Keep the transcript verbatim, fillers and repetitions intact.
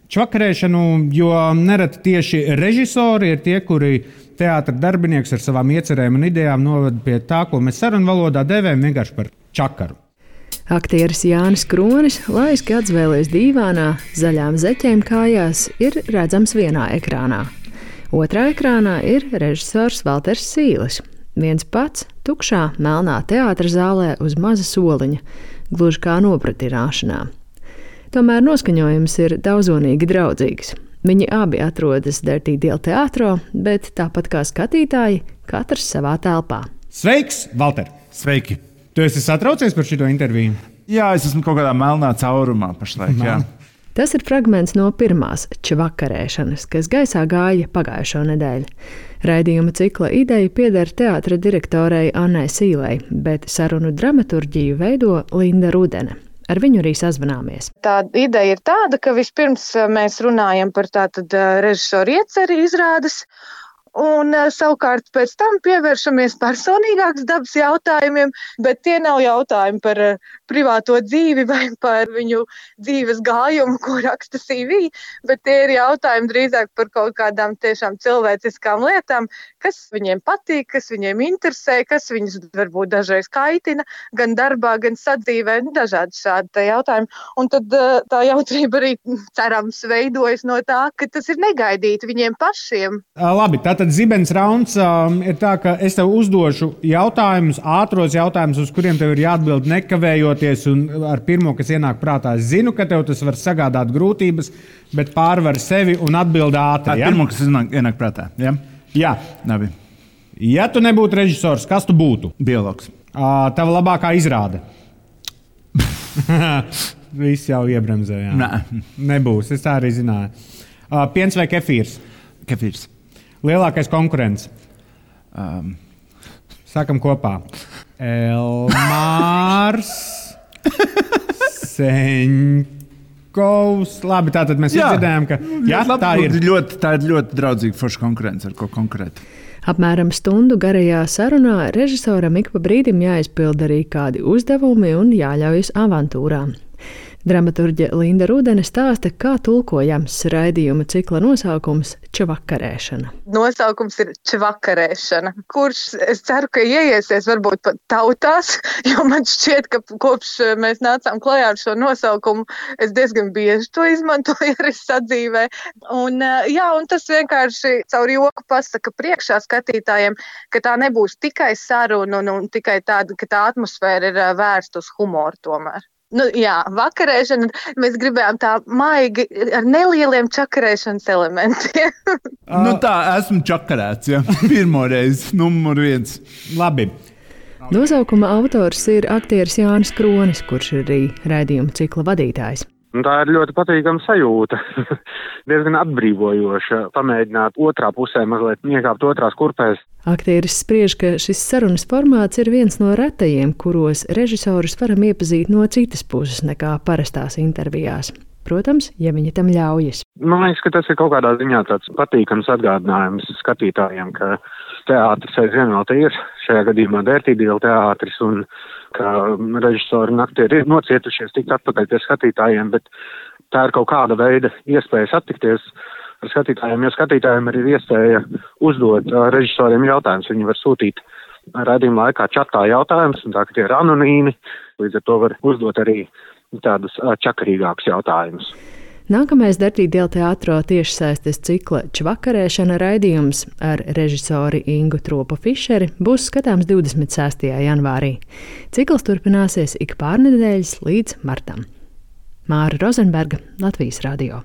čvakarēšanu, jo nereti tieši režisori ir tie, kuri teātra darbinieks ar savām iecerēm un idejām novada pie tā, ko mēs sarunu valodā devējam vienkārši par čakaru. Aktieris Jānis Kronis, laiski atzvēlies dīvānā, zaļām zeķēm kājās, ir redzams vienā ekrānā. Otrā ekrānā ir režisors Valters Sīlis. Viens pats tukšā melnā teātra zālē uz maza soliņa, gluži kā nopratināšanā. Tomēr noskaņojums ir daudzonīgi draudzīgs. Viņi abi atrodas Dirty Deal teātrā, bet tāpat kā skatītāji, katrs savā telpā. Sveiks, Valter! Sveiki! Tu esi satraucies par šito interviju? Jā, es esmu kaut kādā melnā caurumā pašlaik. Jā. Tas ir fragments no pirmās čvakarēšanas, kas gaisā gāja pagājušo nedēļu. Raidījuma cikla ideja pieder teātra direktorei Annai Sīlei, bet sarunu dramaturģiju veido Linda Rudene. Ar viņu arī sazvanāmies. Tā ideja ir tāda, ka vispirms mēs runājam par tātad režisoru ieceri izrādes, un savukārt pēc tam pievēršamies personīgākas dabas jautājumiem, bet tie nav jautājumi par privāto dzīvi vai par viņu dzīves gājumu, ko raksta C V, bet tie ir jautājumi drīzāk par kaut kādām tiešām cilvēciskām lietām, kas viņiem patīk, kas viņiem interesē, kas viņus varbūt dažreiz kaitina, gan darbā, gan sadzīvē, dažādi šādi jautājumi. Un tad tā jautrība arī cerams veidojas no tā, ka tas ir negaidīti viņiem pašiem. Labi, tātad zibens rauns um, ir tā, ka es tev uzdošu jautājumus, ātros jautājumus, uz kuriem tev ir jāatbild nekavējoties, un ar pirmo, kas ienāk prātā, es zinu, ka tev tas var sagādāt grūtības, bet pārvar sevi un atbild ātri. Ja? Ar pirmo, kas ienāk, ienāk prātā, ja? Jā. Labi. Ja tu nebūtu režisors, kas tu būtu? Biologs. Uh, tava labākā izrāde? Viss jau iebremzēja. Nē. Nebūs, es tā arī zināju. Uh, piens vai kefīrs? Kefīrs. Lielākais konkurents? Um. Sākam kopā. Elmārs Seņkovs. Labi, tātad mēs dzirdējām, ka jā, labi, tā ir. Ļoti, tā ir ļoti draudzīga forša konkurence, ar ko konkurēt. Apmēram stundu garajā sarunā režisoram ik pa brīdim jāizpild arī kādi uzdevumi un jāļaujas avantūrām. Dramaturģe Linda Rudene stāsta, kā tulkojams raidījuma cikla nosaukums čvakarēšana. Nosaukums ir čvakarēšana, kurš es ceru, ka ieiesies varbūt pat tautās, jo man šķiet, ka kopš mēs nācām klajā ar šo nosaukumu, es diezgan bieži to izmantoju arī sadzīvē. Un, jā, un tas vienkārši caur joku pasaka priekšā skatītājiem, ka tā nebūs tikai saruna un, un tikai tāda, ka tā atmosfēra ir vērsta uz humoru tomēr. Nu, jā, vakarēšana, mēs gribējām tā maigi ar nelieliem čakarēšanas elementiem. Nu tā, esmu čakarēts, ja. Pirmo reizi, numur viens. Labi. Nosaukuma autors ir aktieris Jānis Kronis, kurš ir arī raidījuma cikla vadītājs. Tā ir ļoti patīkama sajūta, diezgan atbrīvojoša, pamēģināt otrā pusē mazliet iekāpt otrās kurpēs. Aktieris spriež, ka šis sarunas formāts ir viens no retajiem, kuros režisorus varam iepazīt no citas puses nekā parastās intervijās. Protams, ja viņi tam ļaujas. Man liekas, ka tas ir kaut kādā ziņā tāds patīkams atgādinājums skatītājiem, ka teātris aizvien vēl te ir, šajā gadījumā Dirty Deal teātris, un ka režisori un aktieri ir nocietušies tikt atpakaļ pie skatītājiem, bet tā ir kaut kāda veida iespēja satikties ar skatītājiem, jo skatītājiem ir iespēja uzdot režisoriem jautājumus. Viņi var sūtīt raidījuma laikā čatā jautājumus, un tā, ka tie ir anonīmi, līdz ar to var uzdot arī tādus čakarīgākus jautājumus. Nākamais Dirty Deal teātrā tiešsaistes cikla čvakarēšana raidījums ar režisori Ingu Tropu-Fišeri būs skatāms divdesmit sestajā janvārī. Cikls turpināsies ik pārnedēļas līdz martam. Māra Rozenberga, Latvijas radio.